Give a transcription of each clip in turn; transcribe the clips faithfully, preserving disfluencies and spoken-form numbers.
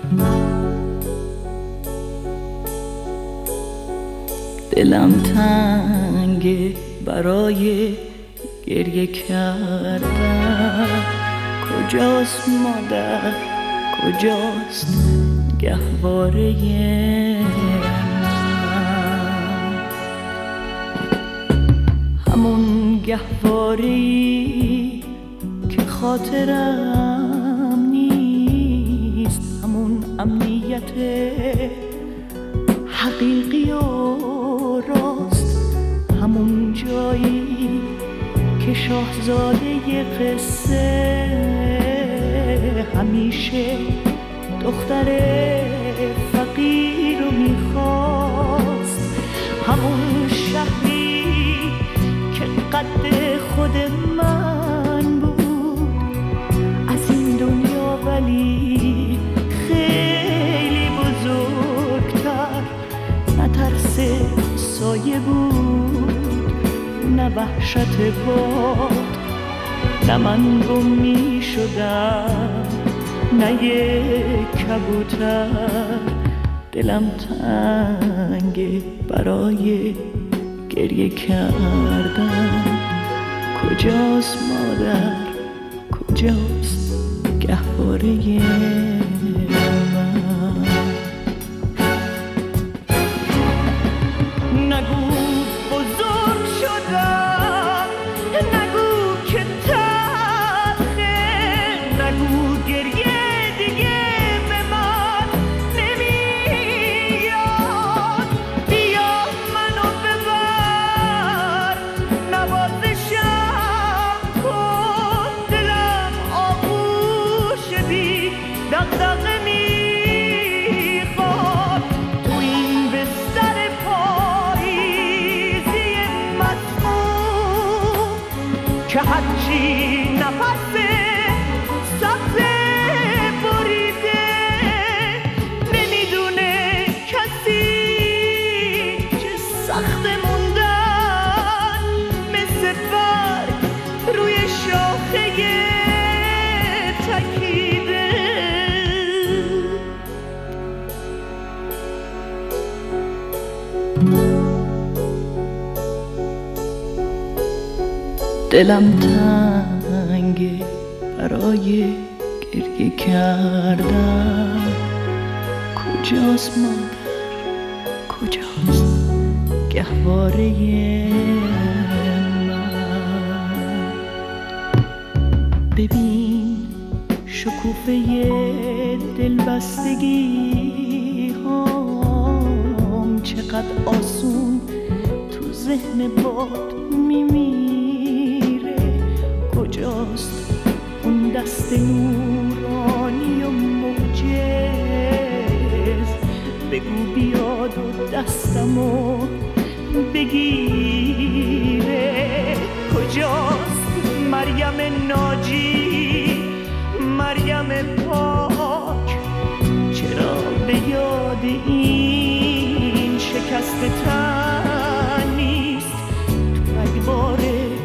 دلم تنگه برای گریه کردن. کجاست مادر، کجاست گهواره من؟ همون گهواره‌ای که خاطرم نیست، همون امنیت حقیقی و راست، همون جایی که شاهزاده قصه همیشه دختر فقیر رو میخواست، همون شهری که قد خود من بود، از این دنیا ولی خیلی بزرگتر، نه ترس سایه بود نه وحشت باد، نه من گم می شدم نه یک کبوتر. دلم تنگه برای گریه کردن. کجاست مادر، کجاست گهواره من؟ نگو بزرگ شدم، نگو که تلخه، نگو گریه دیگه به من نمیاد. بیا منو ببر، نوازشم کن، دلم آغوش بی دغدغه میخواد. تو این بستر پاییزی مسموم که هرچی نفس سبز بریده، نمیدونه کسی که سخت موندن مثل برگ روی شاخه تکیده. دلم تنگه برای گریه کردن. کجاست مادر، کجاست گهواره من؟ ببین شکوفه دلبستگی هام چقدر آسون تو ذهن باد میمیره. کجاست اون دست نورانی و موجز؟ بگو بیاد و دستمو بگیره. کجاست مریم ناجی، مریم پاک؟ چرا به یاد این شکست تن نیست؟ تو رگبار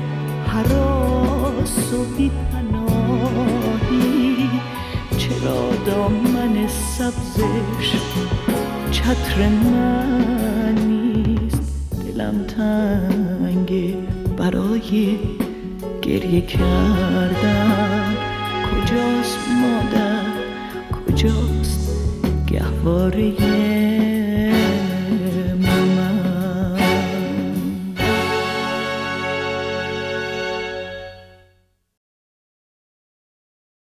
هراس و بی‌پناهی چرا دامن سبزش چتر من نیست؟ دلم تنگه برای گریه کردن. کجاست مادر، کجاست گهواره